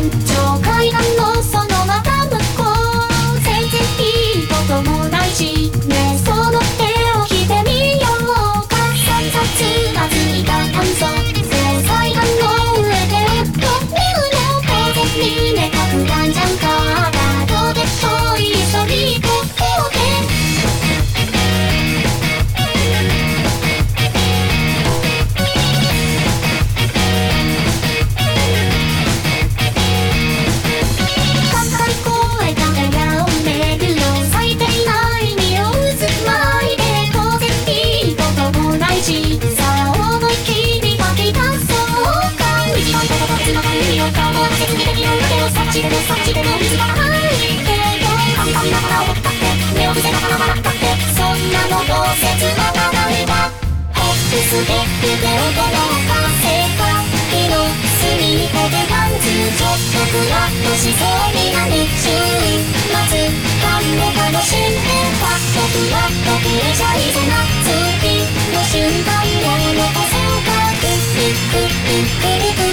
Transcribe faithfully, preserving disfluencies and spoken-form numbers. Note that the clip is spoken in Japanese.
上階段のそのまた向こう、全然いいこともないしね。その手を着てみようか。さんざつまずいた炭素、そう階段の上でうっと見るの当然にねたくなんじゃんか。どうでしょう、一緒に行こうね。そっちでもそっちでも水がないけど、簡単ながら踊ったって目を伏せながら笑ったって、そんなのどうせつまらないわ。ホップスで腕をごまかせた日の隅っこでパンツちょっとクラッとしそうになる週末感を楽しんでパッとクラッとプレシャイズな月の瞬間を残せよか。クックックックックリク